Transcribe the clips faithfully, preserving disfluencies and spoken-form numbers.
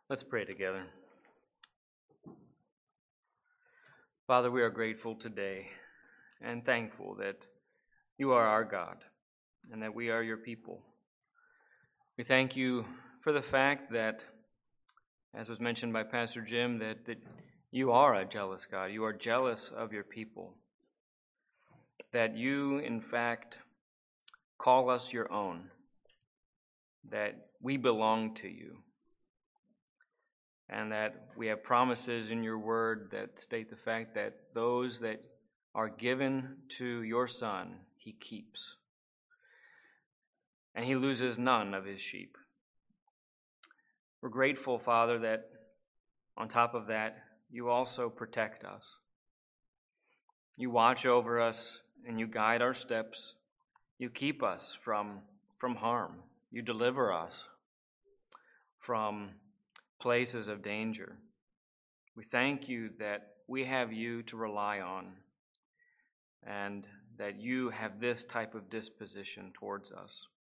Let's pray together. Father, we are grateful today and thankful that you are our God and that we are your people. We thank you for the fact that, as was mentioned by Pastor Jim, that, that you are a jealous God. You are jealous of your people. That you, in fact, call us your own. That we belong to you. And that we have promises in your word that state the fact that those that are given to your Son, he keeps. And he loses none of his sheep. We're grateful, Father, that on top of that, you also protect us. You watch over us and you guide our steps. You keep us from, from harm. You deliver us from places of danger. We thank you that we have you to rely on and that you have this type of disposition towards us.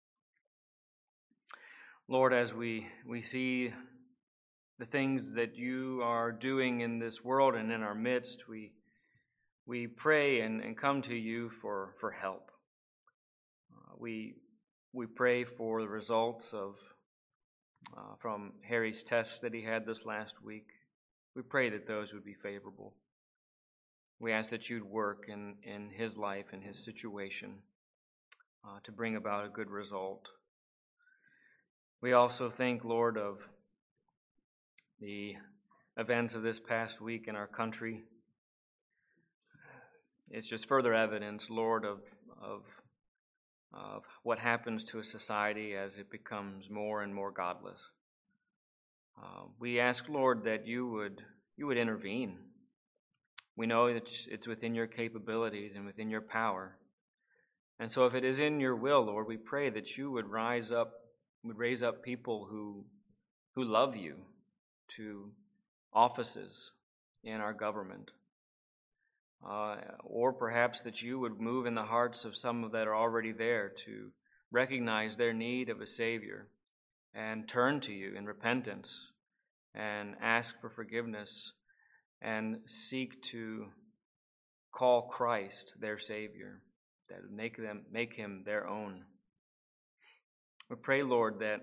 Lord, as we, we see the things that you are doing in this world and in our midst, we, we pray and, and come to you for, for help. Uh, we, we pray for the results of Uh, from Harry's tests that he had this last week. We pray that those would be favorable. We ask that you'd work in, in his life and his situation uh, to bring about a good result. We also think, Lord, of the events of this past week in our country. It's just further evidence, Lord, of, of of what happens to a society as it becomes more and more godless. Uh, we ask, Lord, that you would you would intervene. We know that it's within your capabilities and within your power. And so if it is in your will, Lord, we pray that you would rise up, would raise up people who who love you to offices in our government. Uh, or perhaps that you would move in the hearts of some that are already there to recognize their need of a Savior and turn to you in repentance and ask for forgiveness and seek to call Christ their Savior, that would make them make him their own. We pray, Lord, that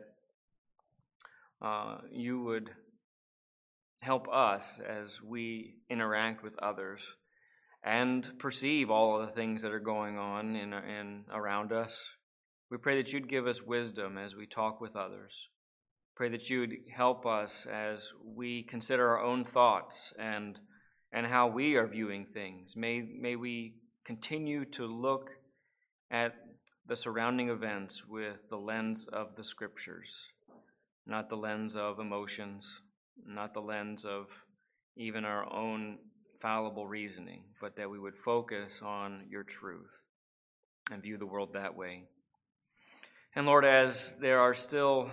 uh, you would help us as we interact with others and perceive all of the things that are going on in, in around us. We pray that you'd give us wisdom as we talk with others. Pray that you would help us as we consider our own thoughts and and how we are viewing things. May, may we continue to look at the surrounding events with the lens of the Scriptures, not the lens of emotions, not the lens of even our own fallible reasoning, but that we would focus on your truth and view the world that way. And Lord, as there are still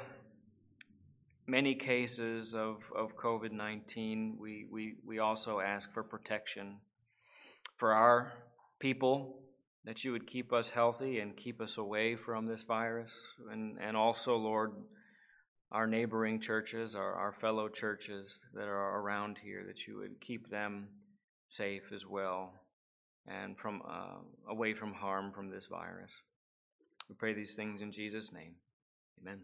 many cases of, of covid nineteen, we, we, we also ask for protection for our people, that you would keep us healthy and keep us away from this virus. And, and also, Lord, our neighboring churches, our, our fellow churches that are around here, that you would keep them safe as well and from uh, away from harm from this virus. We pray these things in Jesus' name. Amen.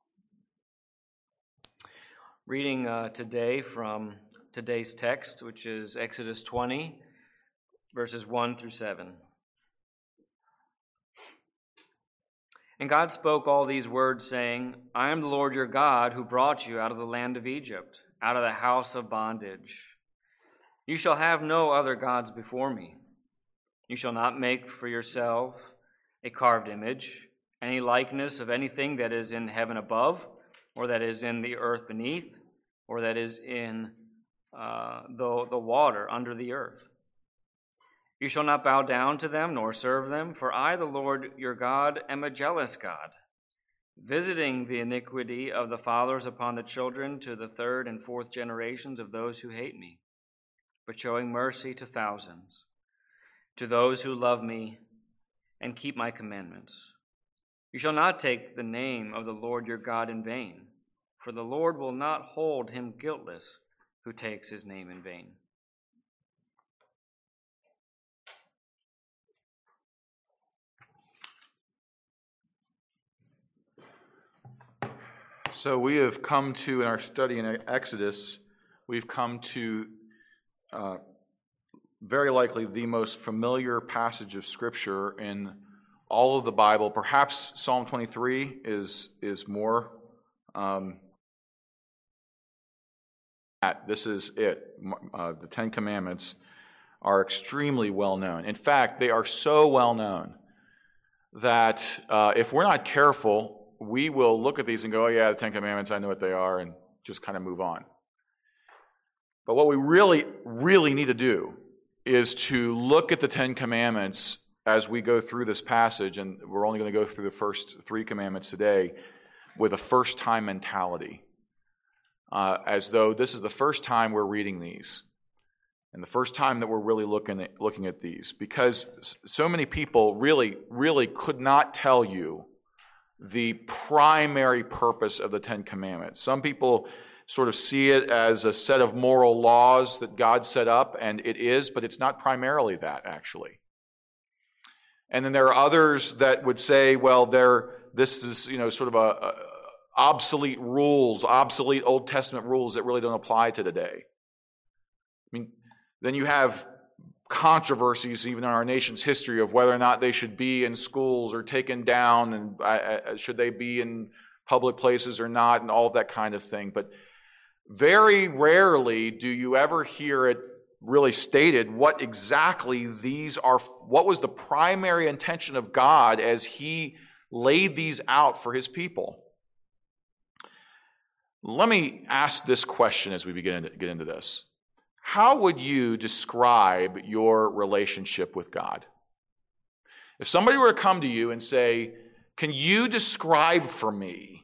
Reading uh, today from today's text, which is Exodus twenty, verses one through seven. And God spoke all these words, saying, I am the Lord your God, who brought you out of the land of Egypt, out of the house of bondage. You shall have no other gods before me. You shall not make for yourself a carved image, any likeness of anything that is in heaven above, or that is in the earth beneath, or that is in uh, the, the water under the earth. You shall not bow down to them, nor serve them, for I, the Lord your God, am a jealous God, visiting the iniquity of the fathers upon the children to the third and fourth generations of those who hate me, but showing mercy to thousands, to those who love me and keep my commandments. You shall not take the name of the Lord your God in vain, For the Lord will not hold him guiltless who takes his name in vain. So we have come to, in our study in Exodus, we've come to uh, very likely the most familiar passage of Scripture in all of the Bible. Perhaps Psalm twenty-three is is more. Um, this is it. Uh, the Ten Commandments are extremely well known. In fact, they are so well known that uh, if we're not careful, we will look at these and go, oh yeah, the Ten Commandments, I know what they are, and just kind of move on. But what we really, really need to do is to look at the Ten Commandments as we go through this passage, and we're only going to go through the first three commandments today, with a first-time mentality, uh, as though this is the first time we're reading these, and the first time that we're really looking at, looking at these, because so many people really, really could not tell you the primary purpose of the Ten Commandments. Some people sort of see it as a set of moral laws that God set up, and it is, but it's not primarily that, actually. And then there are others that would say, well, they're, this is, you know, sort of a, a obsolete rules, obsolete Old Testament rules that really don't apply to today. I mean, then you have controversies even in our nation's history of whether or not they should be in schools or taken down, and uh, should they be in public places or not, and all of that kind of thing. But very rarely do you ever hear it really stated what exactly these are, what was the primary intention of God as he laid these out for his people. Let me ask this question as we begin to get into this. How would you describe your relationship with God? If somebody were to come to you and say, can you describe for me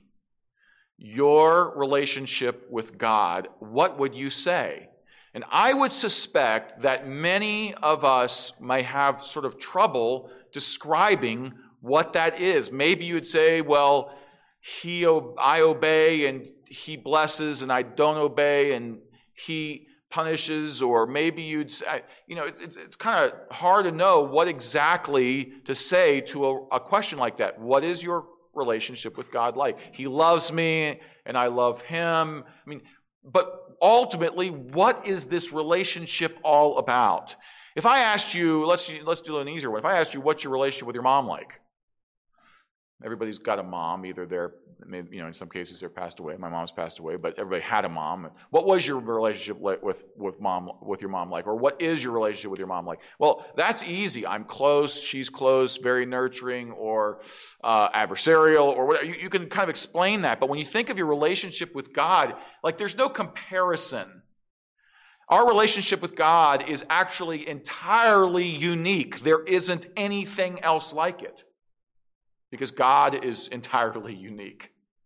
your relationship with God, what would you say? And I would suspect that many of us may have sort of trouble describing what that is. Maybe you would say, well, he, I obey and he blesses and I don't obey and he punishes, or maybe you'd say, you know, it's, it's kind of hard to know what exactly to say to a, a question like that. What is your relationship with God like? He loves me and I love him. I mean, but ultimately, what is this relationship all about? If I asked you, let's let's do an easier one. If I asked you, what's your relationship with your mom like? Everybody's got a mom. Either they're, you know, in some cases they're passed away. My mom's passed away, but everybody had a mom. What was your relationship like with with mom with your mom like, or what is your relationship with your mom like? Well, that's easy. I'm close. She's close. Very nurturing, or uh, adversarial, or whatever. You, you can kind of explain that. But when you think of your relationship with God, like there's no comparison. Our relationship with God is actually entirely unique. There isn't anything else like it, because God is entirely unique.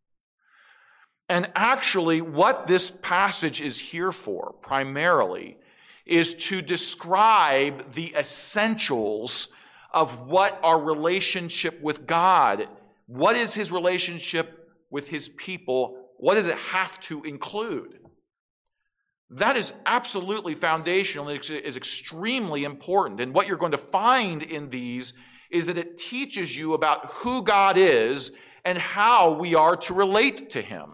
And actually, what this passage is here for, primarily, is to describe the essentials of what our relationship with God, what is his relationship with his people, what does it have to include? That is absolutely foundational and is extremely important. And what you're going to find in these is that it teaches you about who God is and how we are to relate to him.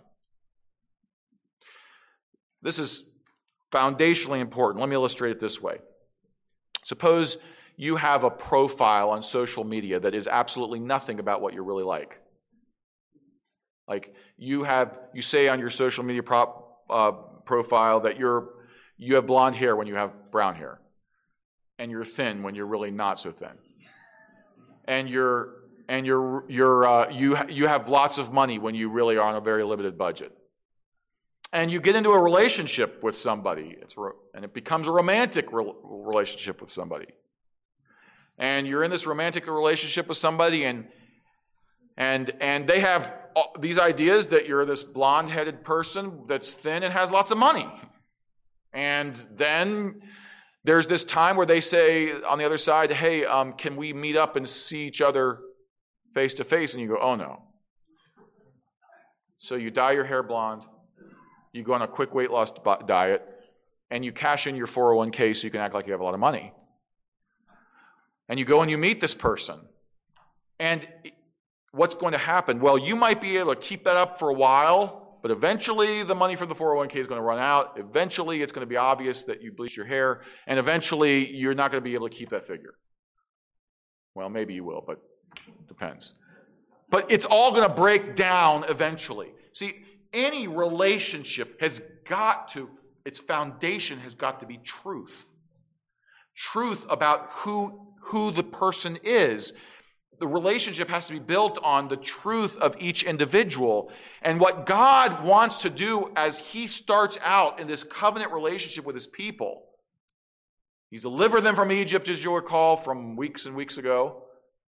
This is foundationally important. Let me illustrate it this way. Suppose you have a profile on social media that is absolutely nothing about what you're really like. Like you have, you say on your social media prop, uh, profile that you're you have blonde hair when you have brown hair, and you're thin when you're really not so thin. And you're and you're you're uh, you you have lots of money when you really are on a very limited budget. And you get into a relationship with somebody, it's and it becomes a romantic re- relationship with somebody. And you're in this romantic relationship with somebody, and and and they have these ideas that you're this blonde-headed person that's thin and has lots of money. And then there's this time where they say on the other side, hey, um, can we meet up and see each other face to face? And you go, oh no. So you dye your hair blonde, you go on a quick weight loss diet, and you cash in your four oh one k so you can act like you have a lot of money. And you go and you meet this person. And what's going to happen? Well, you might be able to keep that up for a while, but eventually the money from the four oh one k is going to run out. Eventually it's going to be obvious that you bleached your hair, and eventually you're not going to be able to keep that figure. Well, maybe you will, but it depends. But it's all going to break down eventually. See, any relationship has got to, its foundation has got to be truth. Truth about who, who the person is. The relationship has to be built on the truth of each individual. And what God wants to do as he starts out in this covenant relationship with his people, he's delivered them from Egypt, as you'll recall, from weeks and weeks ago.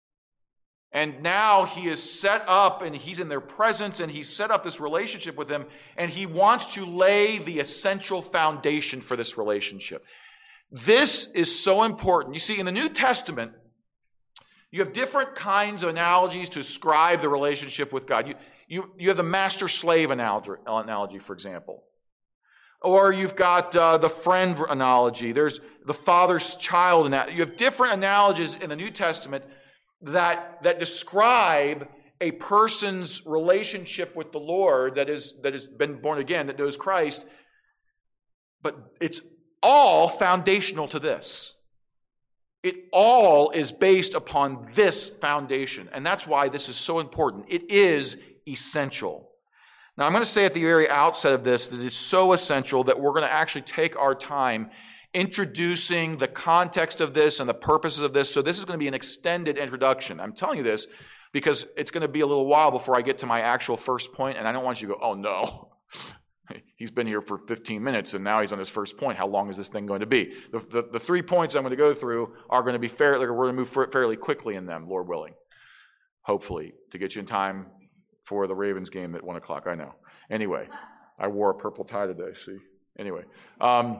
And now he is set up, and he's in their presence, and he's set up this relationship with them, and he wants to lay the essential foundation for this relationship. This is so important. You see, in the New Testament, you have different kinds of analogies to describe the relationship with God. You, you, you have the master-slave analogy, analogy, for example. Or you've got uh, the friend analogy. There's the father's child analogy. You have different analogies in the New Testament that, that describe a person's relationship with the Lord that is that has been born again, that knows Christ. But it's all foundational to this. It all is based upon this foundation. And that's why this is so important. It is essential. Now, I'm going to say at the very outset of this that it's so essential that we're going to actually take our time introducing the context of this and the purposes of this. So this is going to be an extended introduction. I'm telling you this because it's going to be a little while before I get to my actual first point, and I don't want you to go, oh no, he's been here for fifteen minutes and now he's on his first point. How long is this thing going to be? The, the, the three points I'm going to go through are going to be fairly, we're going to move fairly quickly in them, Lord willing. Hopefully, to get you in time for the Ravens game at one o'clock, I know. Anyway, I wore a purple tie today, see? Anyway, um,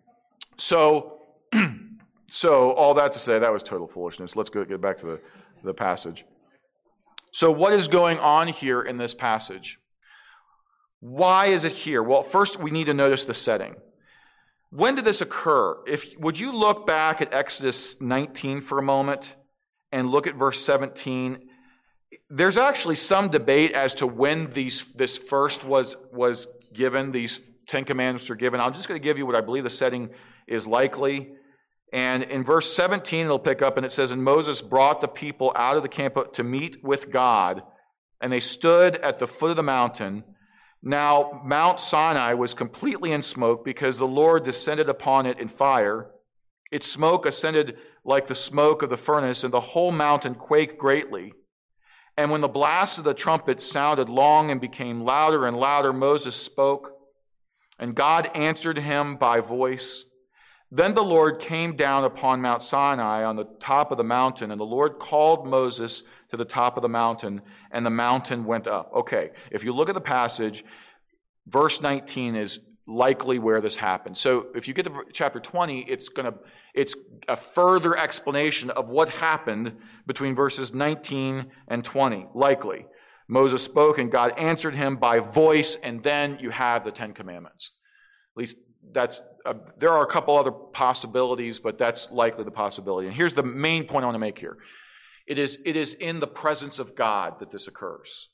so, so all that to say, that was total foolishness. Let's go get back to the, the passage. So what is going on here in this passage? Why is it here? Well, first we need to notice the setting. When did this occur? If would you look back at Exodus nineteen for a moment and look at verse seventeen? There's actually some debate as to when these this first was was given. These Ten Commandments were given. I'm just going to give you what I believe the setting is likely. And in verse seventeen, it'll pick up, and it says, "And Moses brought the people out of the camp to meet with God, and they stood at the foot of the mountain. Now Mount Sinai was completely in smoke because the Lord descended upon it in fire. Its smoke ascended like the smoke of the furnace, and the whole mountain quaked greatly. And when the blast of the trumpet sounded long and became louder and louder, Moses spoke, and God answered him by voice. Then the Lord came down upon Mount Sinai on the top of the mountain, and the Lord called Moses to the top of the mountain, and the mountain went up." Okay, if you look at the passage, verse nineteen is likely where this happened. So if you get to chapter twenty, it's going to it's a further explanation of what happened between verses nineteen and twenty, likely. Moses spoke, and God answered him by voice, and then you have the Ten Commandments. At least that's uh, there are a couple other possibilities, but that's likely the possibility. And here's the main point I want to make here. It is, it is in the presence of God that this occurs.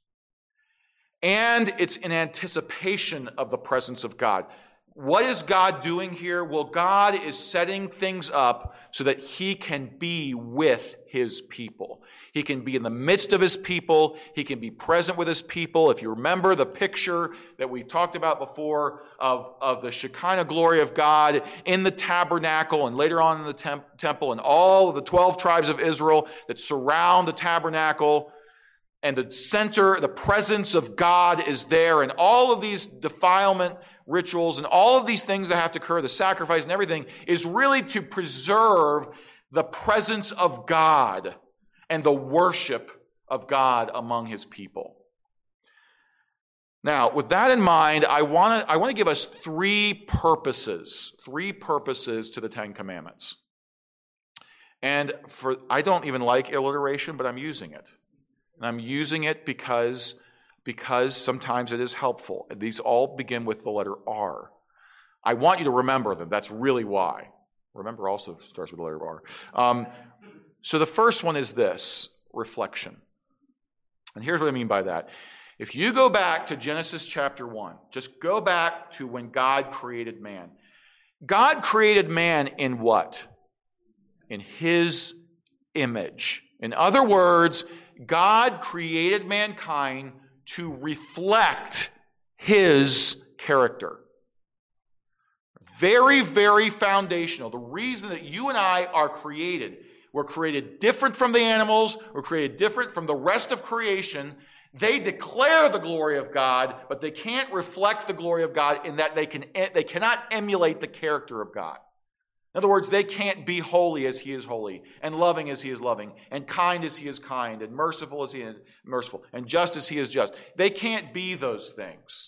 And it's in anticipation of the presence of God. What is God doing here? Well, God is setting things up so that he can be with his people. He can be in the midst of his people. He can be present with his people. If you remember the picture that we talked about before of, of the Shekinah glory of God in the tabernacle and later on in the temp- temple and all of the twelve tribes of Israel that surround the tabernacle, and the center, the presence of God is there, and all of these defilement rituals and all of these things that have to occur, the sacrifice and everything, is really to preserve the presence of God and the worship of God among his people. Now, with that in mind, I want to I want to give us three purposes, three purposes to the Ten Commandments. And for I don't even like alliteration, but I'm using it. And I'm using it because because sometimes it is helpful. And these all begin with the letter R. I want you to remember them. That's really why. Remember also starts with the letter R. Um, so the first one is this, reflection. And here's what I mean by that. If you go back to Genesis chapter one, just go back to when God created man. God created man in what? In his image. In other words, God created mankind to reflect his character. Very, very foundational. The reason that you and I are created, we're created different from the animals, we're created different from the rest of creation. They declare the glory of God, but they can't reflect the glory of God in that they can they cannot emulate the character of God. In other words, they can't be holy as he is holy, and loving as he is loving, and kind as he is kind, and merciful as he is merciful, and just as he is just. They can't be those things.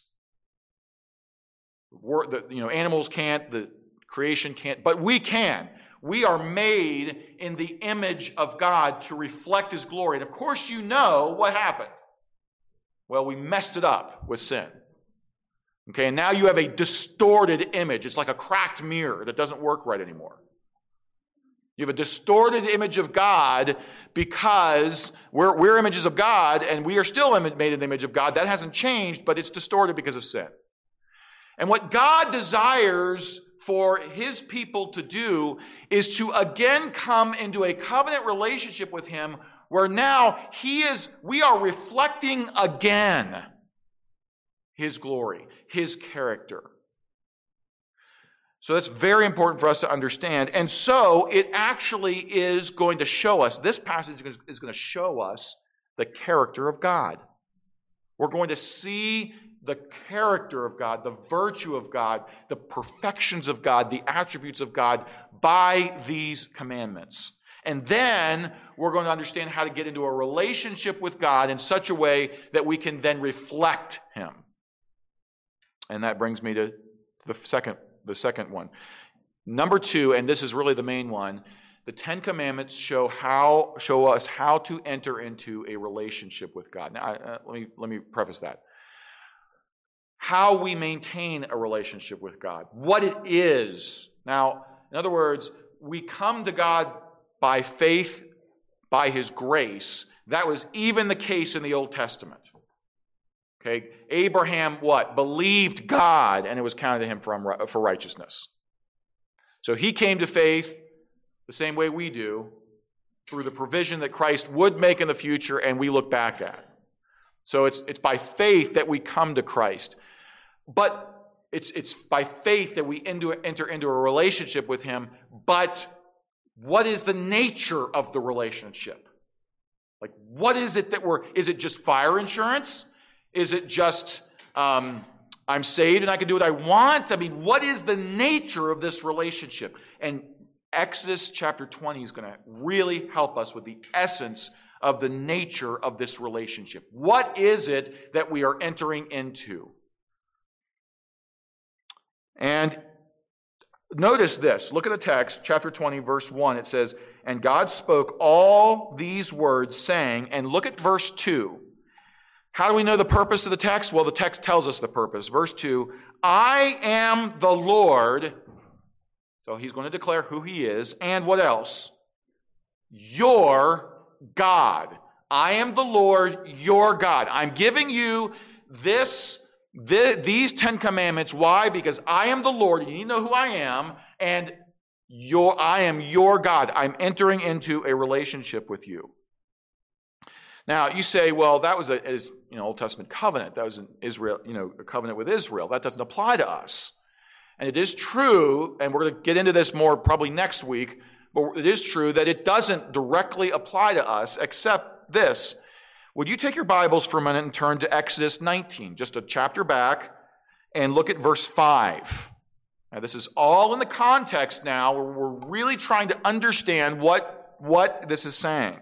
The, you know, animals can't, the creation can't, but we can. We are made in the image of God to reflect his glory. And of course you know what happened. Well, we messed it up with sin. Okay, and now you have a distorted image. It's like a cracked mirror that doesn't work right anymore. You have a distorted image of God because we're, we're images of God, and we are still made in the image of God. That hasn't changed, but it's distorted because of sin. And what God desires for his people to do is to again come into a covenant relationship with him where now he is, we are reflecting again his glory, his character. So that's very important for us to understand. And so it actually is going to show us, this passage is going to show us the character of God. We're going to see the character of God, the virtue of God, the perfections of God, the attributes of God by these commandments. And then we're going to understand how to get into a relationship with God in such a way that we can then reflect him. And that brings me to the second, the second one. Number two, and this is really the main one, the Ten Commandments show how show us how to enter into a relationship with God. Now, uh, let me let me preface that. How we maintain a relationship with God, what it is. Now, in other words, we come to God by faith, by his grace. That was even the case in the Old Testament. Okay, Abraham what? Believed God, and it was counted to him for, for righteousness. So he came to faith the same way we do, through the provision that Christ would make in the future, and we look back at. So it's, it's by faith that we come to Christ. But it's, it's by faith that we into, enter into a relationship with him. But what is the nature of the relationship? Like, what is it that we're, is it just fire insurance? Is it just, um, I'm saved and I can do what I want? I mean, what is the nature of this relationship? And Exodus chapter twenty is going to really help us with the essence of the nature of this relationship. What is it that we are entering into? And notice this. Look at the text, chapter twenty, verse one. It says, and God spoke all these words, saying, and look at verse two. How do we know the purpose of the text? Well, the text tells us the purpose. Verse two, I am the Lord. So he's going to declare who he is. And what else? Your God. I am the Lord, your God. I'm giving you this, this these Ten Commandments. Why? Because I am the Lord. You need to know who I am. And your, I am your God. I'm entering into a relationship with you. Now, you say, well, that was a is, you know, Old Testament covenant. That was an Israel, you know, a covenant with Israel. That doesn't apply to us. And it is true, and we're going to get into this more probably next week, but it is true that it doesn't directly apply to us except this. Would you take your Bibles for a minute and turn to Exodus nineteen, just a chapter back, and look at verse five. Now, this is all in the context now where we're really trying to understand what, what this is saying.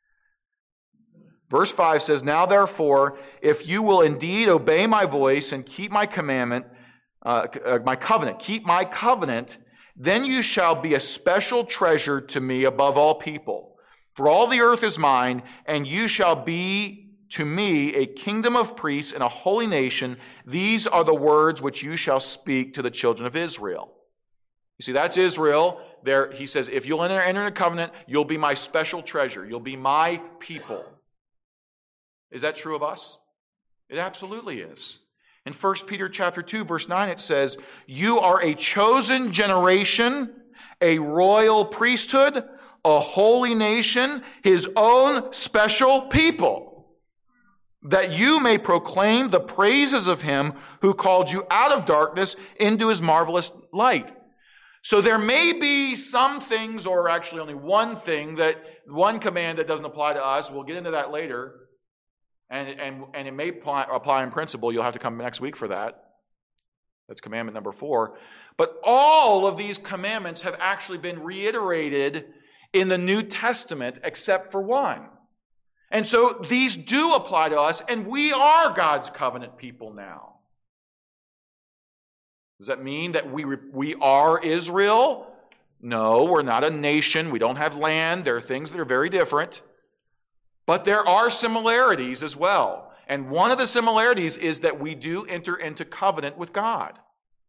Verse five says, now therefore, if you will indeed obey my voice and keep my commandment, uh, uh, my covenant, keep my covenant, then you shall be a special treasure to me above all people. For all the earth is mine, and you shall be to me a kingdom of priests and a holy nation. These are the words which you shall speak to the children of Israel. You see, that's Israel. There, he says, if you'll enter, enter a covenant, you'll be my special treasure. You'll be my people. Is that true of us? It absolutely is. In First Peter chapter two, verse nine, it says, you are a chosen generation, a royal priesthood, a holy nation, his own special people, that you may proclaim the praises of him who called you out of darkness into his marvelous light. So there may be some things, or actually only one thing, that one command that doesn't apply to us. We'll get into that later. And, and, and it may apply, apply in principle. You'll have to come next week for that. That's commandment number four. But all of these commandments have actually been reiterated in the New Testament except for one. And so these do apply to us, and we are God's covenant people now. Does that mean that we, we are Israel? No, we're not a nation. We don't have land. There are things that are very different. But there are similarities as well. And one of the similarities is that we do enter into covenant with God.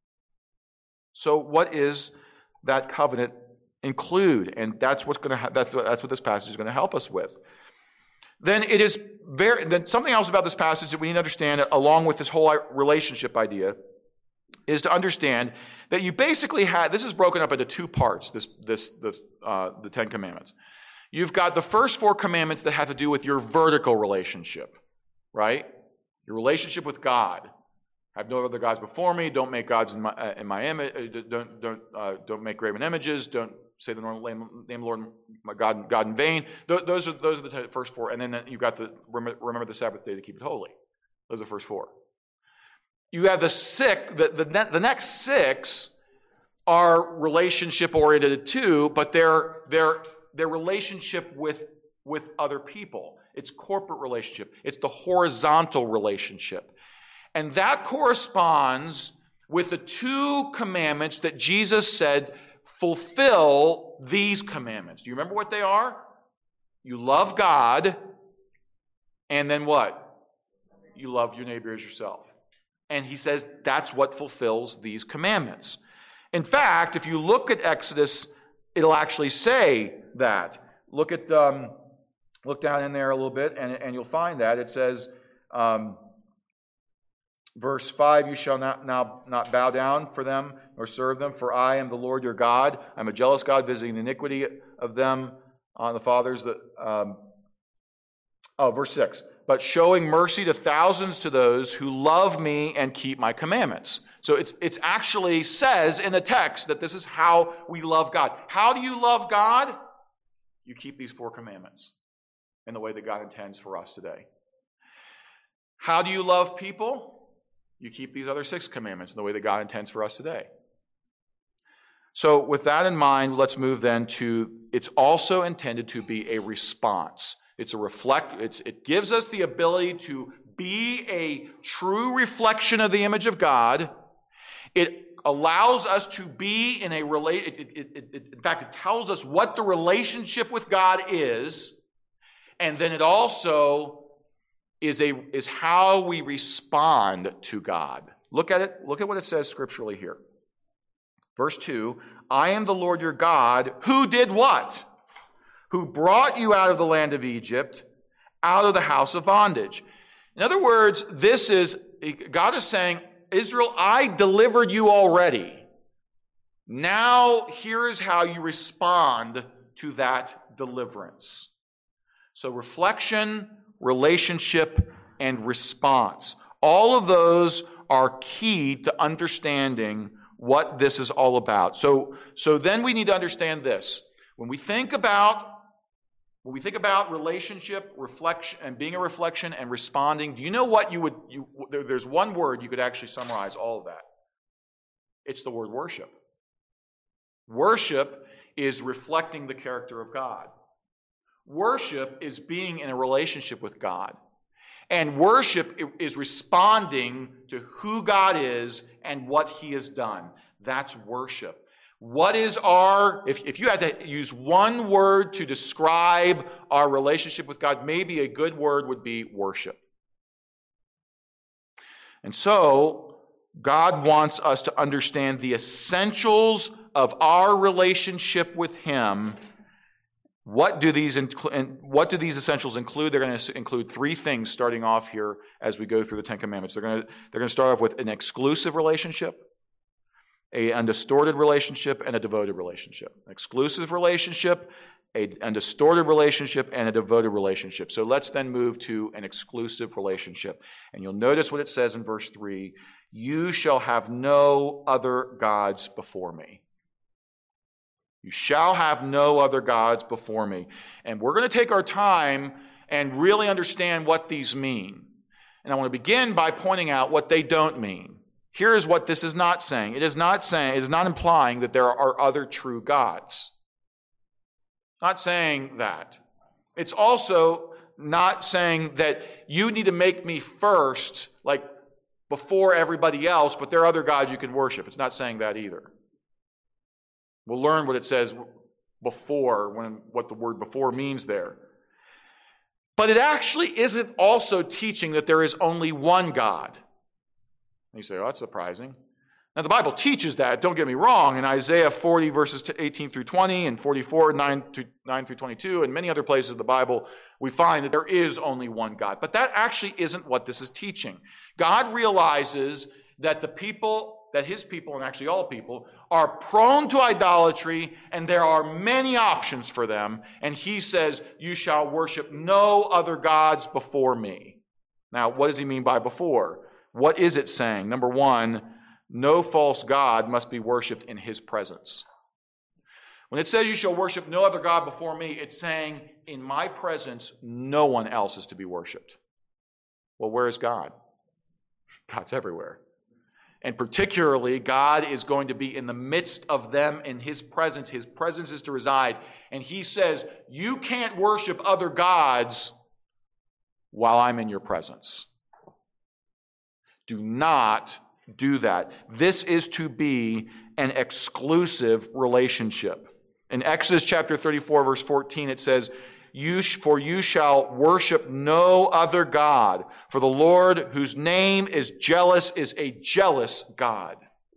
So what is that covenant include? And that's what's going to ha- that's what, that's what this passage is going to help us with. Then it is very then something else about this passage that we need to understand, along with this whole relationship idea, is to understand that you basically have, this is broken up into two parts, this this the uh, the Ten Commandments. You've got the first four commandments that have to do with your vertical relationship, right? Your relationship with God. Have no other gods before me. Don't make gods in my, uh, in my image. Don't don't uh, don't make graven images. Don't say the name of the Lord my God God in vain. Th- those are those are the first four. And then you've got the remember the Sabbath day to keep it holy. Those are the first four. You have the six. The the, ne- the next six are relationship oriented too, but they're they're their relationship with, with other people. It's corporate relationship. It's the horizontal relationship. And that corresponds with the two commandments that Jesus said fulfill these commandments. Do you remember what they are? You love God, and then what? You love your neighbor as yourself. And he says that's what fulfills these commandments. In fact, if you look at Exodus, it'll actually say that. Look at um, look down in there a little bit, and, and you'll find that. It says, um, verse five, you shall not now not bow down for them or serve them, for I am the Lord your God. I'm a jealous God, visiting the iniquity of them on the fathers. That um, oh, verse six. But showing mercy to thousands to those who love me and keep my commandments. So it's it's actually says in the text that this is how we love God. How do you love God? You keep these four commandments in the way that God intends for us today. How do you love people? You keep these other six commandments in the way that God intends for us today. So with that in mind, let's move then to, it's also intended to be a response. It's a reflect, it's, it gives us the ability to be a true reflection of the image of God. It allows us to be in a relate. It, it, it, it, in fact, it tells us what the relationship with God is, and then it also is a is how we respond to God. Look at it. Look at what it says scripturally here. Verse two: I am the Lord your God, who did what? Who brought you out of the land of Egypt, out of the house of bondage. In other words, this is God is saying, Israel, I delivered you already. Now, here is how you respond to that deliverance. So reflection, relationship, and response. All of those are key to understanding what this is all about. So, so then we need to understand this. When we think about When we think about relationship, reflection, and being a reflection and responding, do you know what you would, you, there, there's one word you could actually summarize all of that. It's the word worship. Worship is reflecting the character of God. Worship is being in a relationship with God. And worship is responding to who God is and what he has done. That's worship. What is our, if, if you had to use one word to describe our relationship with God, maybe a good word would be worship. And so, God wants us to understand the essentials of our relationship with Him. What do these include? What do these essentials include? They're going to include three things starting off here as we go through the Ten Commandments. They're going to, they're going to start off with an exclusive relationship, an undistorted relationship, and a devoted relationship. An exclusive relationship, an undistorted relationship, and a devoted relationship. So let's then move to an exclusive relationship. And you'll notice what it says in verse three. You shall have no other gods before me. You shall have no other gods before me. And we're going to take our time and really understand what these mean. And I want to begin by pointing out what they don't mean. Here's what this is not saying. It is not saying, it is not implying that there are other true gods. Not saying that. It's also not saying that you need to make me first, like before everybody else, but there are other gods you can worship. It's not saying that either. We'll learn what it says before, when what the word before means there. But it actually isn't also teaching that there is only one God. You say, oh, that's surprising. Now, the Bible teaches that, don't get me wrong, in Isaiah forty, verses eighteen through twenty, and forty-four, nine through twenty-two, and many other places in the Bible, we find that there is only one God. But that actually isn't what this is teaching. God realizes that the people, that his people, and actually all people, are prone to idolatry, and there are many options for them, and he says, you shall worship no other gods before me. Now, what does he mean by before? What is it saying? Number one, no false god must be worshipped in his presence. When it says you shall worship no other god before me, it's saying in my presence, no one else is to be worshipped. Well, where is God? God's everywhere. And particularly, God is going to be in the midst of them in his presence. His presence is to reside. And he says, you can't worship other gods while I'm in your presence. Do not do that. This is to be an exclusive relationship. In Exodus chapter thirty-four, verse fourteen, it says, You sh- For you shall worship no other God, for the Lord, whose name is jealous, is a jealous God.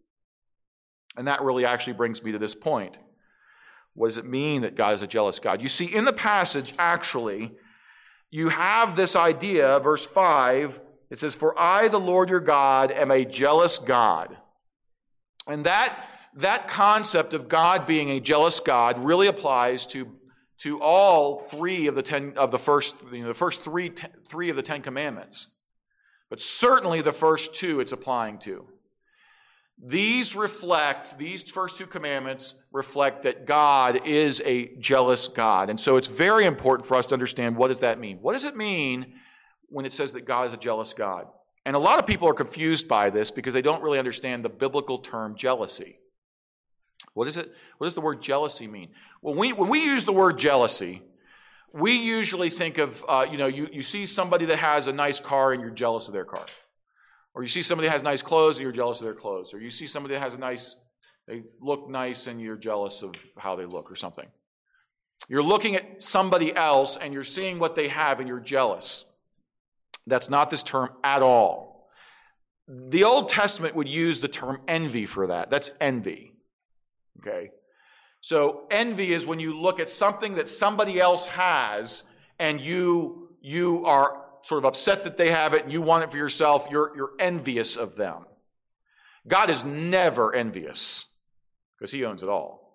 And that really actually brings me to this point. What does it mean that God is a jealous God? You see, in the passage, actually, you have this idea, verse five, it says, For I, the Lord your God, am a jealous God. And that, that concept of God being a jealous God really applies to to all three of the ten of the first, you know, the first three, ten, three of the Ten Commandments. But certainly the first two it's applying to. These reflect, these first two commandments reflect that God is a jealous God. And so it's very important for us to understand, what does that mean? What does it mean when it says that God is a jealous God? And a lot of people are confused by this because they don't really understand the biblical term jealousy. What is it? What does the word jealousy mean? When we, when we use the word jealousy, we usually think of, uh, you know, you, you see somebody that has a nice car and you're jealous of their car. Or you see somebody that has nice clothes and you're jealous of their clothes. Or you see somebody that has a nice, they look nice and you're jealous of how they look or something. You're looking at somebody else and you're seeing what they have and you're jealous. That's not this term at all. The Old Testament would use the term envy for that. That's envy. Okay? So envy is when you look at something that somebody else has and you, you are sort of upset that they have it and you want it for yourself. You're, you're envious of them. God is never envious because he owns it all.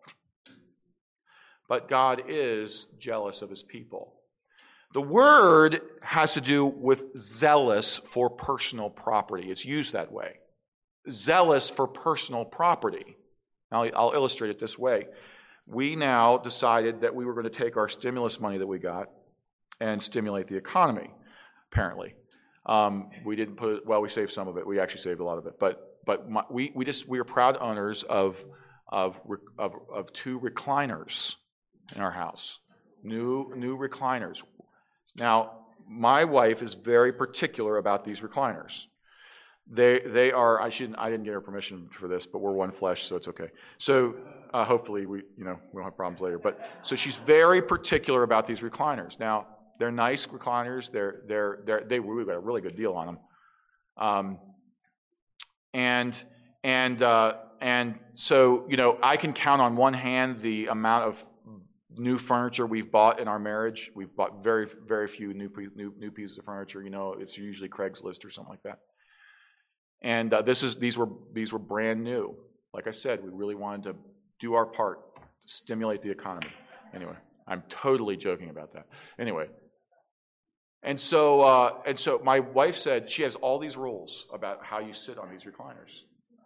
But God is jealous of his people. The word has to do with zealous for personal property. It's used that way. Zealous for personal property. Now, I'll illustrate it this way. We now decided that we were going to take our stimulus money that we got and stimulate the economy, apparently. Um, we didn't put it, well, we saved some of it. We actually saved a lot of it. But but my, we we just we are proud owners of of of of two recliners in our house. New new recliners. Now, my wife is very particular about these recliners. They they are. I shouldn't. I didn't get her permission for this, but we're one flesh, so it's okay. So uh, hopefully we you know we don't have problems later. But so she's very particular about these recliners. Now they're nice recliners. They're they're they're they we got a really good deal on them. Um, and and uh, and so you know I can count on one hand the amount of new furniture we've bought in our marriage. We've bought very very few new new new pieces of furniture. You know, it's usually Craigslist or something like that. And uh, this is these were these were brand new. Like I said, we really wanted to do our part to stimulate the economy. Anyway, I'm totally joking about that. Anyway, and so uh, and so my wife said she has all these rules about how you sit on these recliners.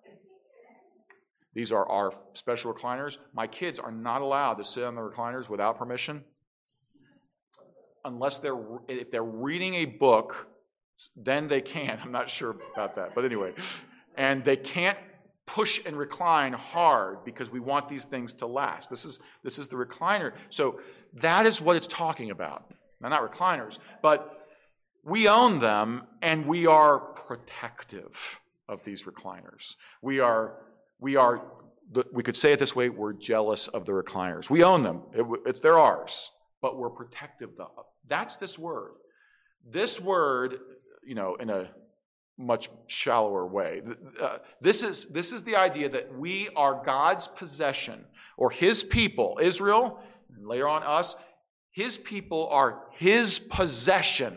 These are our special recliners. My kids are not allowed to sit on the recliners without permission, unless they're if they're reading a book. Then they can. I'm not sure about that. But anyway, and they can't push and recline hard because we want these things to last. This is this is the recliner. So that is what it's talking about. Now, not recliners, but we own them and we are protective of these recliners. We are, we are, we could say it this way, we're jealous of the recliners. We own them. It, it, they're ours, but we're protective of them. That's this word. This word, you know, in a much shallower way. Uh, this is this is the idea that we are God's possession, or His people, Israel, and later on us. His people are His possession,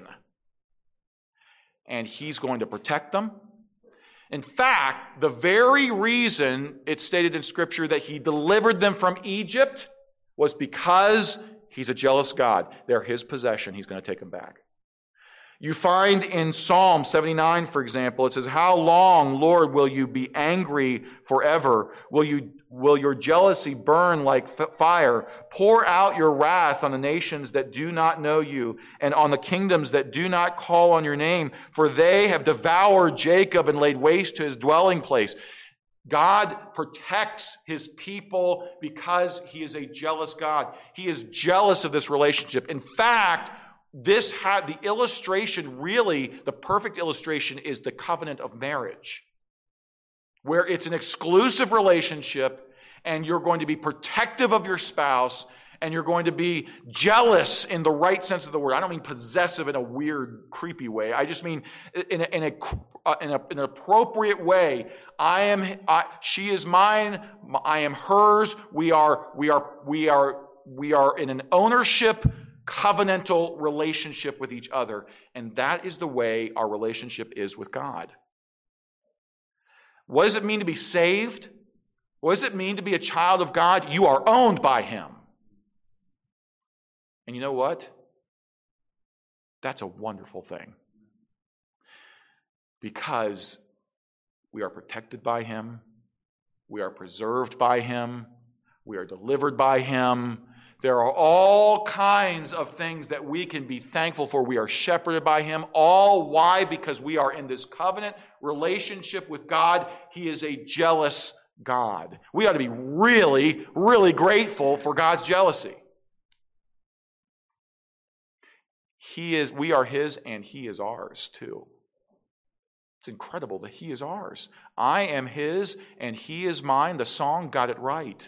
and He's going to protect them. In fact, the very reason it's stated in Scripture that He delivered them from Egypt was because He's a jealous God. They're His possession. He's going to take them back. You find in Psalm seventy-nine, for example, it says, "How long, Lord, will you be angry forever? Will you will your jealousy burn like fire? Pour out your wrath on the nations that do not know you, and on the kingdoms that do not call on your name, for they have devoured Jacob and laid waste to his dwelling place." God protects His people because He is a jealous God. He is jealous of this relationship. In fact, This had the illustration, really, the perfect illustration is the covenant of marriage, where it's an exclusive relationship and you're going to be protective of your spouse and you're going to be jealous in the right sense of the word. I don't mean possessive in a weird, creepy way. I just mean in a, in a, in, a, in an appropriate way. I am, I, she is mine. I am hers. We are, we are, we are, we are in an ownership covenantal relationship with each other, and that is the way our relationship is with God. What does it mean to be saved? What does it mean to be a child of God? You are owned by Him. And you know what? That's a wonderful thing. Because we are protected by Him, we are preserved by Him, we are delivered by Him. There are all kinds of things that we can be thankful for. We are shepherded by Him. All why? Because we are in this covenant relationship with God. He is a jealous God. We ought to be really, really grateful for God's jealousy. He is, we are His and He is ours too. It's incredible that He is ours. I am His and He is mine. The song got it right.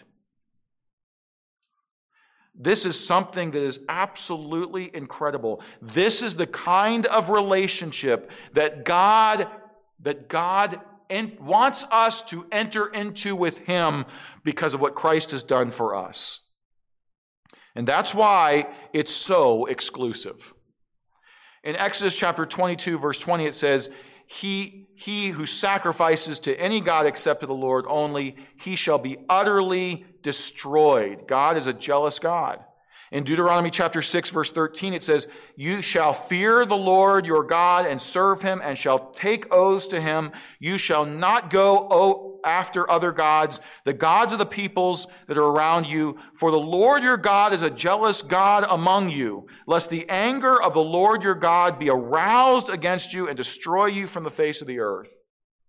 This is something that is absolutely incredible. This is the kind of relationship that God, that God wants us to enter into with Him because of what Christ has done for us. And that's why it's so exclusive. In Exodus chapter twenty-two, verse twenty, it says, He, he who sacrifices to any god except to the Lord only, he shall be utterly destroyed. God is a jealous God. In Deuteronomy chapter six, verse thirteen, it says, You shall fear the Lord your God and serve Him and shall take oaths to Him. You shall not go after other gods, the gods of the peoples that are around you. For the Lord your God is a jealous God among you, lest the anger of the Lord your God be aroused against you and destroy you from the face of the earth.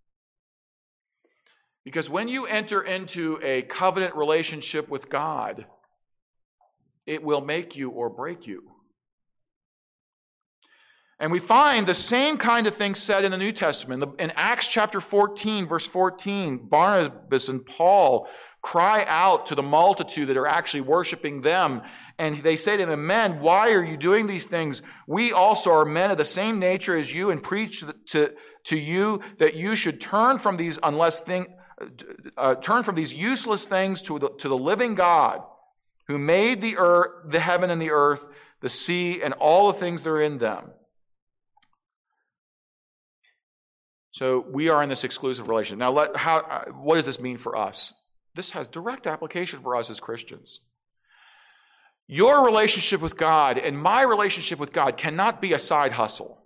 Because when you enter into a covenant relationship with God, it will make you or break you. And we find the same kind of thing said in the New Testament. In Acts chapter fourteen, verse fourteen, Barnabas and Paul cry out to the multitude that are actually worshiping them. And they say to them, "Men, why are you doing these things? We also are men of the same nature as you, and preach to, to you that you should turn from these unless thing, uh, turn from these useless things to the, to the living God, who made the earth, the heaven and the earth, the sea, and all the things that are in them." So we are in this exclusive relationship. Now, let, how, what does this mean for us? This has direct application for us as Christians. Your relationship with God and my relationship with God cannot be a side hustle.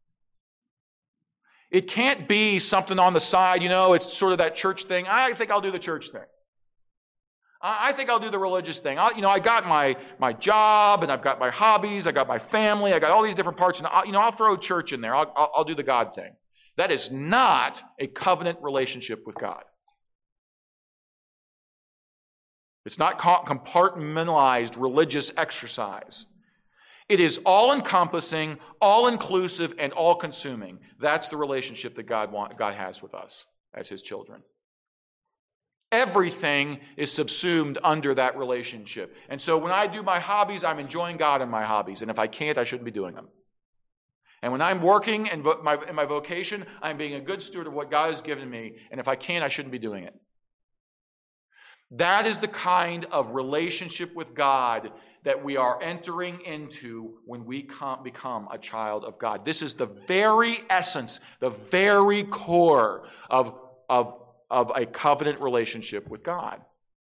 It can't be something on the side, you know, it's sort of that church thing. I think I'll do the church thing. I think I'll do the religious thing. I'll, you know, I got my, my job, and I've got my hobbies, I got my family, I got all these different parts, and I'll, you know, I'll throw church in there. I'll, I'll, I'll do the God thing. That is not a covenant relationship with God. It's not compartmentalized religious exercise. It is all-encompassing, all-inclusive, and all-consuming. That's the relationship that God want, God has with us as His children. Everything is subsumed under that relationship. And so when I do my hobbies, I'm enjoying God in my hobbies. And if I can't, I shouldn't be doing them. And when I'm working in my, in my vocation, I'm being a good steward of what God has given me. And if I can't, I shouldn't be doing it. That is the kind of relationship with God that we are entering into when we come, become a child of God. This is the very essence, the very core of, of, of a covenant relationship with God.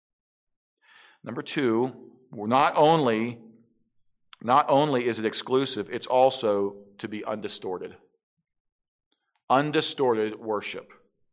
Number two, we're not only, not only is it exclusive, it's also to be undistorted. Undistorted worship.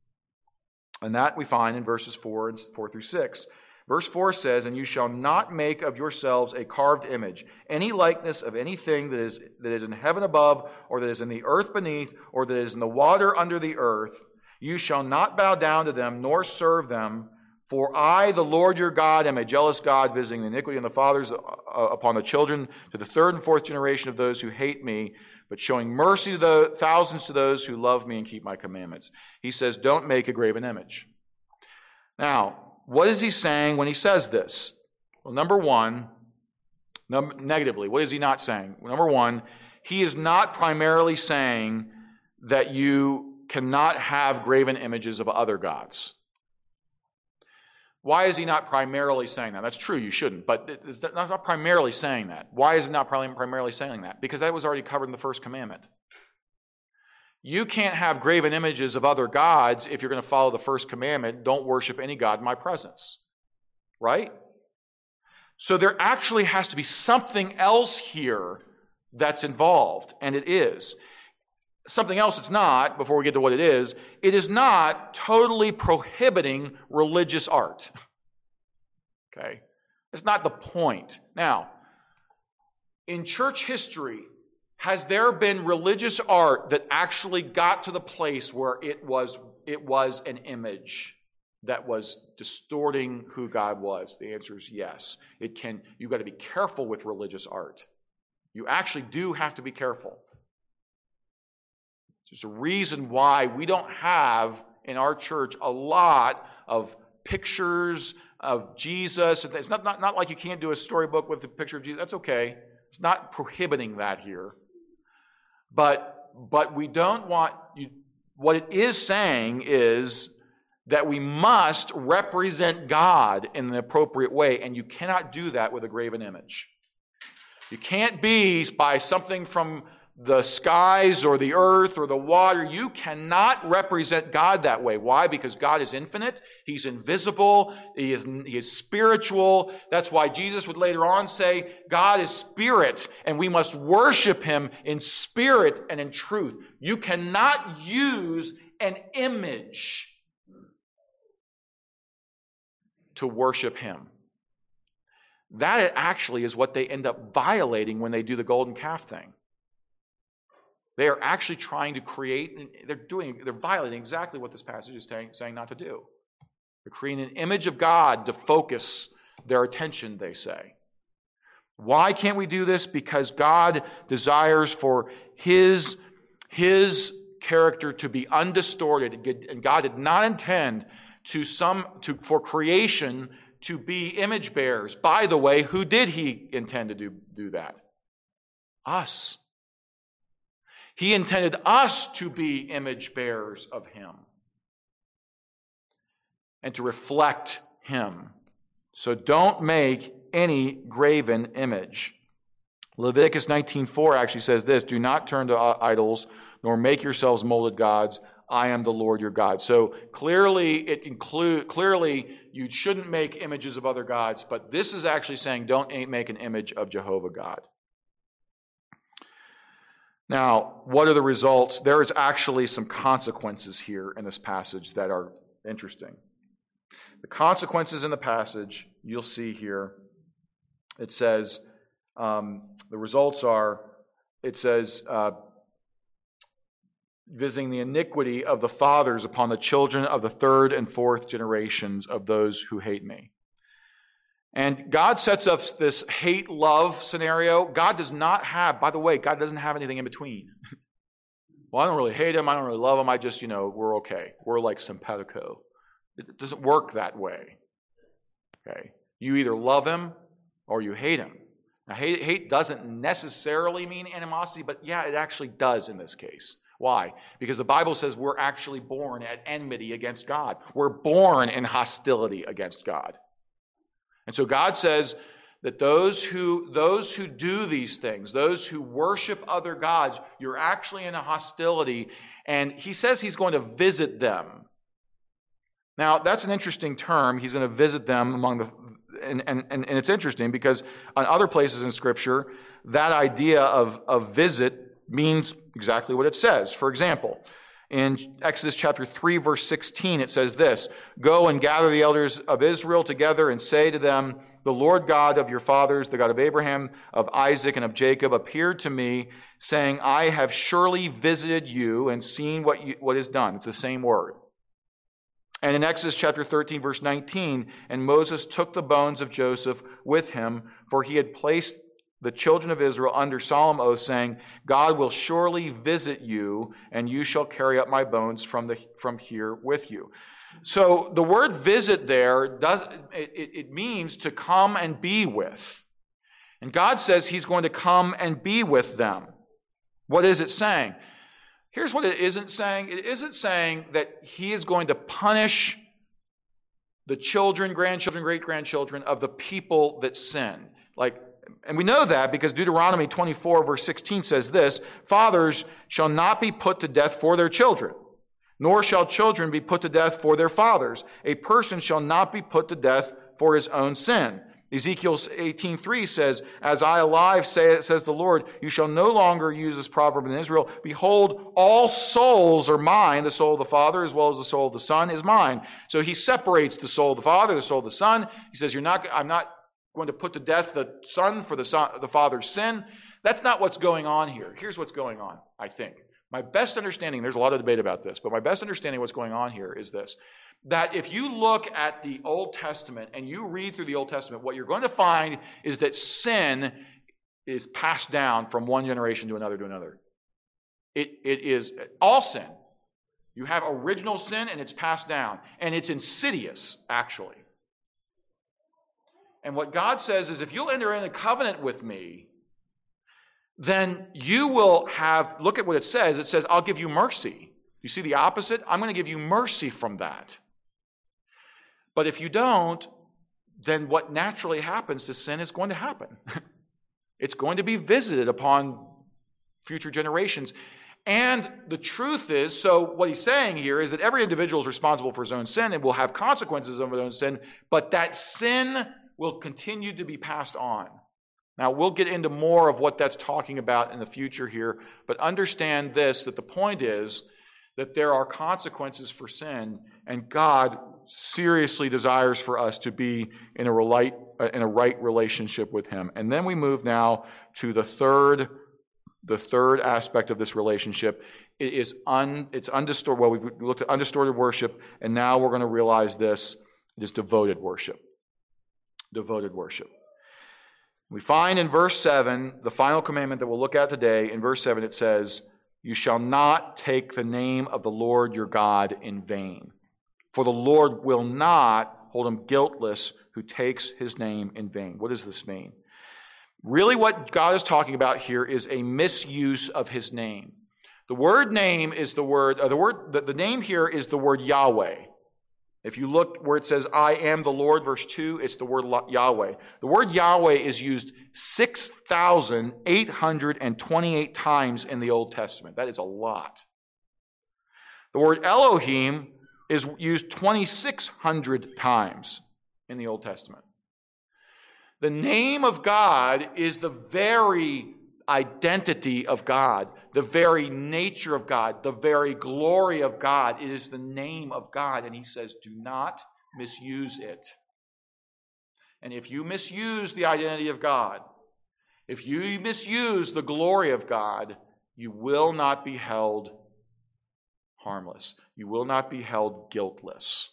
And that we find in verses four and four through six. Verse four says, "And you shall not make of yourselves a carved image, any likeness of anything that is that is in heaven above, or that is in the earth beneath, or that is in the water under the earth. You shall not bow down to them, nor serve them. For I, the Lord your God, am a jealous God, visiting the iniquity of the fathers upon the children, to the third and fourth generation of those who hate me, but showing mercy to the thousands to those who love me and keep my commandments." He says, don't make a graven image. Now, what is he saying when he says this? Well, number one, num- negatively, what is he not saying? Well, number one, he is not primarily saying that you cannot have graven images of other gods. Why is he not primarily saying that? That's true, you shouldn't, but it's not primarily saying that. Why is he not primarily saying that? Because that was already covered in the first commandment. You can't have graven images of other gods if you're going to follow the first commandment. Don't worship any god in my presence. Right? So there actually has to be something else here that's involved, and it is. Something else it's not, before we get to what it is, it is not totally prohibiting religious art. Okay? It's not the point. Now, in church history, has there been religious art that actually got to the place where it was, it was an image that was distorting who God was? The answer is yes. It can. You've got to be careful with religious art. You actually do have to be careful. There's a reason why we don't have in our church a lot of pictures of Jesus. It's not, not, not like you can't do a storybook with a picture of Jesus. That's okay. It's not prohibiting that here. But, but we don't want, you, what it is saying is that we must represent God in the appropriate way, and you cannot do that with a graven image. You can't be by something from the skies or the earth or the water. You cannot represent God that way. Why? Because God is infinite. He's invisible. He is, he is spiritual. That's why Jesus would later on say, God is spirit, and we must worship him in spirit and in truth. You cannot use an image to worship him. That actually is what they end up violating when they do the golden calf thing. They are actually trying to create, they're doing, they're violating exactly what this passage is saying, saying not to do. They're creating an image of God to focus their attention, they say. Why can't we do this? Because God desires for his, his character to be undistorted, and God did not intend to some to for creation to be image bearers. By the way, who did he intend to do, do that? Us. He intended us to be image bearers of him and to reflect him. So don't make any graven image. Leviticus nineteen four actually says this, do not turn to idols, nor make yourselves molded gods. I am the Lord your God. So clearly it include clearly you shouldn't make images of other gods, but this is actually saying don't make an image of Jehovah God. Now, what are the results? There is actually some consequences here in this passage that are interesting. The consequences in the passage, you'll see here, it says, um, the results are, it says, uh, visiting the iniquity of the fathers upon the children of the third and fourth generations of those who hate me. And God sets up this hate-love scenario. God does not have, by the way, God doesn't have anything in between. Well, I don't really hate him. I don't really love him. I just, you know, we're okay. We're like simpatico. It doesn't work that way. Okay? You either love him or you hate him. Now, hate, hate doesn't necessarily mean animosity, but yeah, it actually does in this case. Why? Because the Bible says we're actually born at enmity against God. We're born in hostility against God. And so God says that those who, those who do these things, those who worship other gods, you're actually in a hostility. And he says he's going to visit them. Now, that's an interesting term. He's going to visit them among the... And, and, and it's interesting because on other places in Scripture, that idea of, of visit means exactly what it says. For example, in Exodus chapter three, verse sixteen, it says this, go and gather the elders of Israel together and say to them, the Lord God of your fathers, the God of Abraham, of Isaac, and of Jacob, appeared to me, saying, I have surely visited you and seen what, you, what is done. It's the same word. And in Exodus chapter thirteen, verse nineteen, and Moses took the bones of Joseph with him, for he had placed the children of Israel under solemn oath, saying, God will surely visit you, and you shall carry up my bones from the from here with you. So the word visit there, does it, it means to come and be with. And God says he's going to come and be with them. What is it saying? Here's what it isn't saying. It isn't saying that he is going to punish the children, grandchildren, great-grandchildren of the people that sin. Like, and we know that because Deuteronomy twenty-four, verse sixteen says this, fathers shall not be put to death for their children, nor shall children be put to death for their fathers. A person shall not be put to death for his own sin. Ezekiel eighteen three says, as I alive, say, says the Lord, you shall no longer use this proverb in Israel. Behold, all souls are mine. The soul of the Father as well as the soul of the Son is mine. So he separates the soul of the Father, the soul of the Son. He says, you're not, I'm not going to put to death the Son for the, son, the Father's sin. That's not what's going on here. Here's what's going on, I think. My best understanding, there's a lot of debate about this, but my best understanding of what's going on here is this. That if you look at the Old Testament and you read through the Old Testament, what you're going to find is that sin is passed down from one generation to another to another. It, it is all sin. You have original sin and it's passed down. And it's insidious, actually. And what God says is if you'll enter in a covenant with me, then you will have, look at what it says. It says, I'll give you mercy. You see the opposite? I'm going to give you mercy from that. But if you don't, then what naturally happens to sin is going to happen. It's going to be visited upon future generations. And the truth is, so what he's saying here is that every individual is responsible for his own sin and will have consequences of his own sin, but that sin will continue to be passed on. Now, we'll get into more of what that's talking about in the future here, but understand this, that the point is that there are consequences for sin, and God seriously desires for us to be in a right, in a right relationship with him. And then we move now to the third, the third aspect of this relationship. It is un, it's undistorted. Well, we've looked at undistorted worship, and now we're going to realize this. It is devoted worship. Devoted worship. We find in verse seven, the final commandment that we'll look at today, in verse seven it says, "You shall not take the name of the Lord your God in vain. For the Lord will not hold him guiltless who takes his name in vain." What does this mean? Really what God is talking about here is a misuse of his name. The word name is the word, uh, the word, the, the name here is the word Yahweh. If you look where it says, "I am the Lord," verse two, it's the word Yahweh. The word Yahweh is used six thousand eight hundred twenty-eight times in the Old Testament. That is a lot. The word Elohim is used twenty-six hundred times in the Old Testament. The name of God is the very identity of God, the very nature of God, the very glory of God. It is the name of God, and he says, do not misuse it. And if you misuse the identity of God, if you misuse the glory of God, you will not be held harmless. You will not be held guiltless.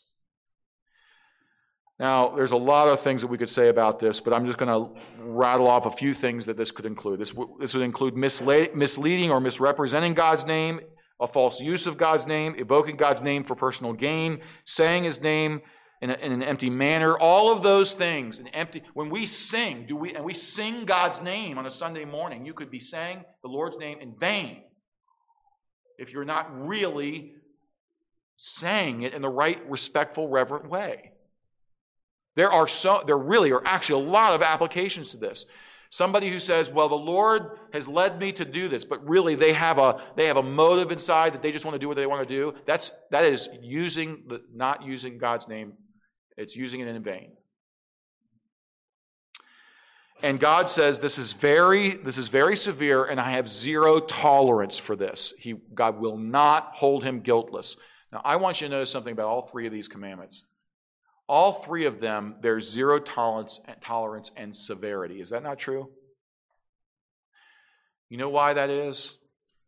Now, there's a lot of things that we could say about this, but I'm just going to rattle off a few things that this could include. This, w- this would include mislead- misleading or misrepresenting God's name, a false use of God's name, evoking God's name for personal gain, saying his name in, a, in an empty manner. All of those things, an empty. When we sing, do we and we sing God's name on a Sunday morning, you could be saying the Lord's name in vain if you're not really saying it in the right, respectful, reverent way. There are so there really are actually a lot of applications to this. Somebody who says, "Well, the Lord has led me to do this," but really they have a they have a motive inside that they just want to do what they want to do. That's that is using the not using God's name. It's using it in vain. And God says this is very this is very severe, and I have zero tolerance for this. He God will not hold him guiltless. Now, I want you to notice something about all three of these commandments. All three of them, there's zero tolerance, tolerance and severity. Is that not true? You know why that is?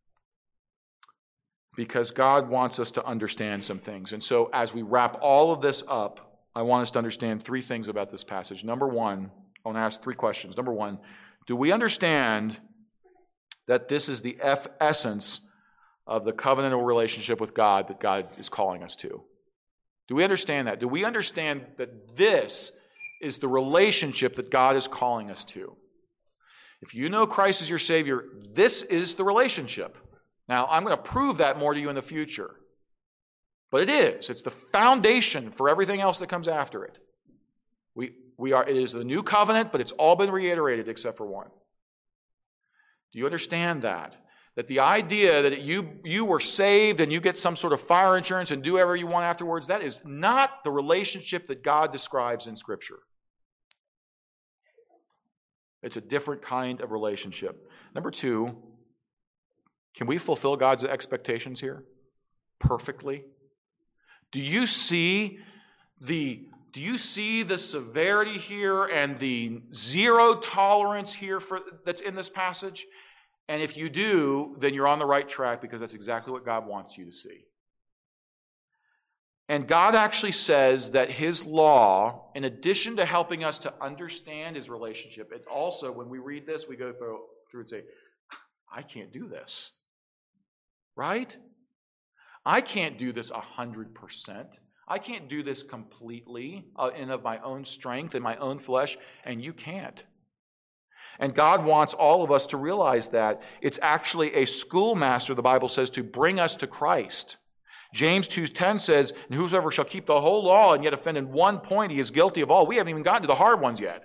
Because God wants us to understand some things. And so as we wrap all of this up, I want us to understand three things about this passage. Number one, I want to ask three questions. Number one, do we understand that this is the F essence of the covenantal relationship with God that God is calling us to? Do we understand that? Do we understand that this is the relationship that God is calling us to? If you know Christ as your Savior, this is the relationship. Now, I'm going to prove that more to you in the future. But it is. It's the foundation for everything else that comes after it. We, we are, it is the new covenant, but it's all been reiterated except for one. Do you understand that? That the idea that you, you were saved and you get some sort of fire insurance and do whatever you want afterwards, that is not the relationship that God describes in Scripture. It's a different kind of relationship. Number two, can we fulfill God's expectations here perfectly? Do you see the, do you see the severity here and the zero tolerance here for, that's in this passage? And if you do, then you're on the right track because that's exactly what God wants you to see. And God actually says that his law, in addition to helping us to understand his relationship, it also, when we read this, we go through, through and say, I can't do this. Right? I can't do this one hundred percent. I can't do this completely uh, in of my own strength, in my own flesh, and you can't. And God wants all of us to realize that. It's actually a schoolmaster, the Bible says, to bring us to Christ. James two ten says, and whosoever shall keep the whole law and yet offend in one point, he is guilty of all. We haven't even gotten to the hard ones yet.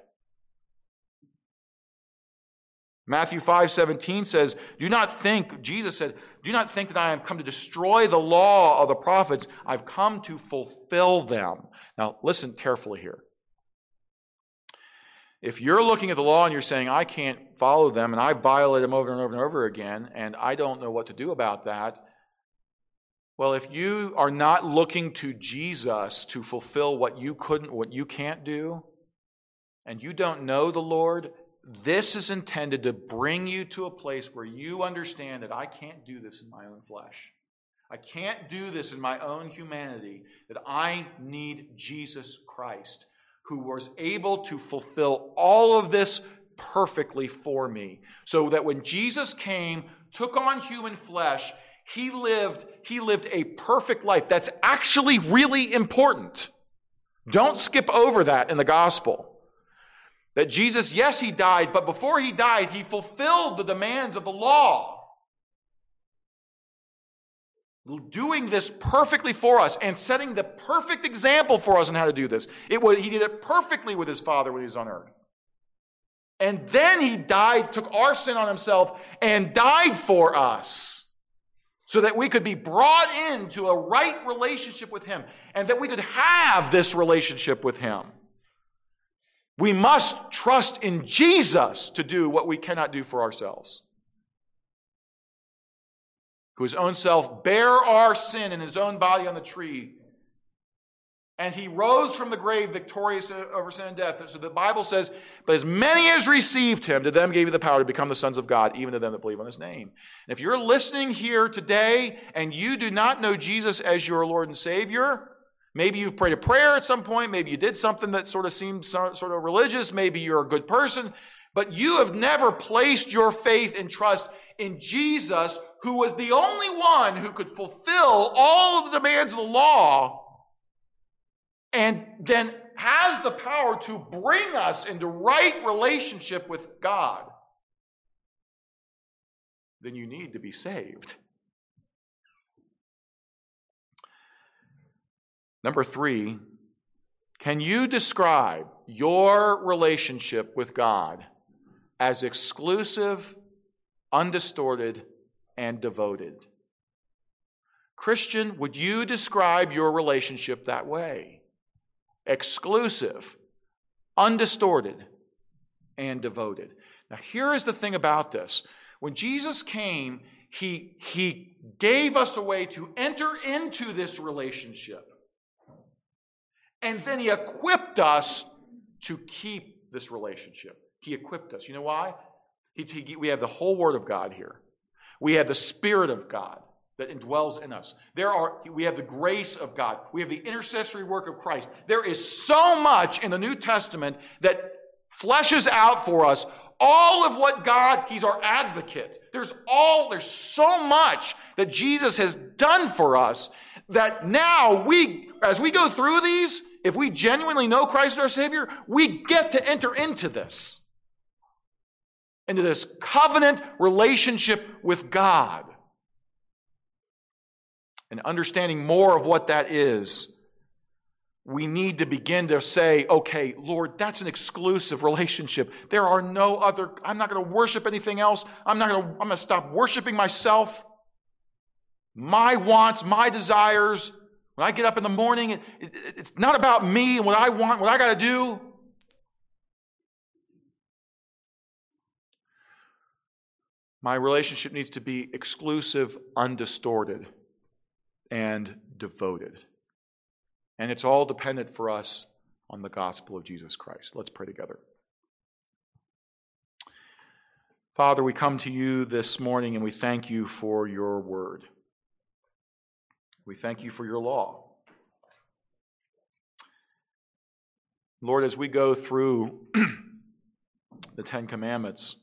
Matthew five seventeen says, do not think, Jesus said, do not think that I am come to destroy the law of the prophets. I've come to fulfill them. Now, listen carefully here. If you're looking at the law and you're saying, I can't follow them and I violate them over and over and over again, and I don't know what to do about that, well, if you are not looking to Jesus to fulfill what you couldn't, what you can't do, and you don't know the Lord, this is intended to bring you to a place where you understand that I can't do this in my own flesh. I can't do this in my own humanity, that I need Jesus Christ, who was able to fulfill all of this perfectly for me. So that when Jesus came, took on human flesh, he lived, he lived a perfect life. That's actually really important. Don't skip over that in the gospel. That Jesus, yes, he died, but before he died, he fulfilled the demands of the law. Doing this perfectly for us and setting the perfect example for us on how to do this. It was, he did it perfectly with his Father when he was on earth. And then he died, took our sin on himself, and died for us so that we could be brought into a right relationship with him and that we could have this relationship with him. We must trust in Jesus to do what we cannot do for ourselves. Who his own self bare our sin in his own body on the tree. And he rose from the grave victorious over sin and death. So the Bible says, but as many as received him, to them gave he the power to become the sons of God, even to them that believe on his name. And if you're listening here today and you do not know Jesus as your Lord and Savior, maybe you've prayed a prayer at some point, maybe you did something that sort of seemed sort of religious, maybe you're a good person, but you have never placed your faith and trust in Jesus, who was the only one who could fulfill all of the demands of the law and then has the power to bring us into right relationship with God, then you need to be saved. Number three, can you describe your relationship with God as exclusive, undistorted, and devoted? Christian, would you describe your relationship that way? Exclusive, undistorted, and devoted. Now, here is the thing about this. When Jesus came, he, he gave us a way to enter into this relationship. And then he equipped us to keep this relationship. He equipped us. You know why? He, he, we have the whole Word of God here. We have the Spirit of God that indwells in us. There are, we have the grace of God. We have the intercessory work of Christ. There is so much in the New Testament that fleshes out for us all of what God, he's our advocate. There's all, there's so much that Jesus has done for us that now we, as we go through these, if we genuinely know Christ as our Savior, we get to enter into this. Into this covenant relationship with God. And understanding more of what that is, we need to begin to say, okay, Lord, that's an exclusive relationship. There are no other, I'm not going to worship anything else. I'm not going to, I'm going to stop worshiping myself. My wants, my desires. When I get up in the morning, it, it, it's not about me and what I want, what I got to do. My relationship needs to be exclusive, undistorted, and devoted. And it's all dependent for us on the gospel of Jesus Christ. Let's pray together. Father, we come to you this morning and we thank you for your word. We thank you for your law. Lord, as we go through the Ten Commandments,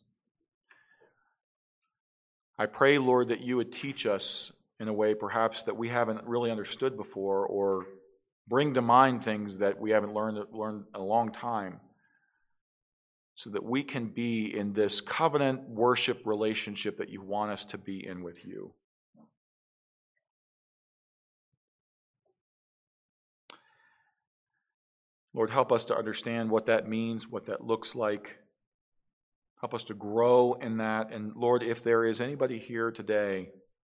I pray, Lord, that you would teach us in a way perhaps that we haven't really understood before, or bring to mind things that we haven't learned, learned in a long time, so that we can be in this covenant worship relationship that you want us to be in with you. Lord, help us to understand what that means, what that looks like. Help us to grow in that. And Lord, if there is anybody here today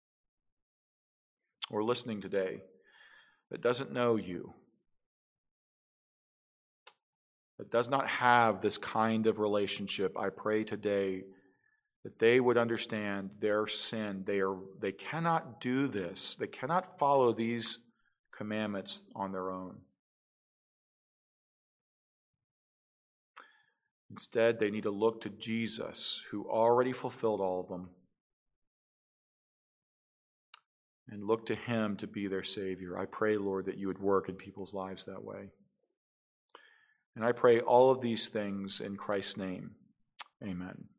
or listening today that doesn't know you, that does not have this kind of relationship, I pray today that they would understand their sin. They are, they cannot do this. They cannot follow these commandments on their own. Instead, they need to look to Jesus, who already fulfilled all of them, and look to him to be their Savior. I pray, Lord, that you would work in people's lives that way. And I pray all of these things in Christ's name. Amen.